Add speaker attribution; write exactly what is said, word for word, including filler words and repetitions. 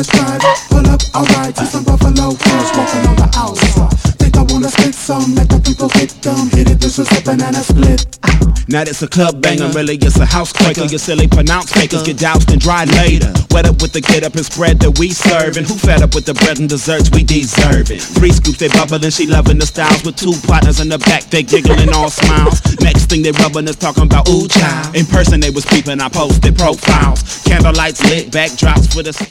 Speaker 1: test drive. Pull up, alright, to some Buffalo Girls walking on the outside. Think I wanna spit some, let the people get them. Hit it, this is a banana split.
Speaker 2: Now this a club banger, really it's a house quaker. Your silly pronounce fakers get doused and dried later. Wet up with the get up and spread that we serving. Who fed up with the bread and desserts we deserving? Three scoops they bubbling, she loving the styles. With two partners in the back, they giggling all smiles. Next thing they rubbing us talking about ooh child. In person they was peeping, I posted profiles. Candlelights lit, backdrops for the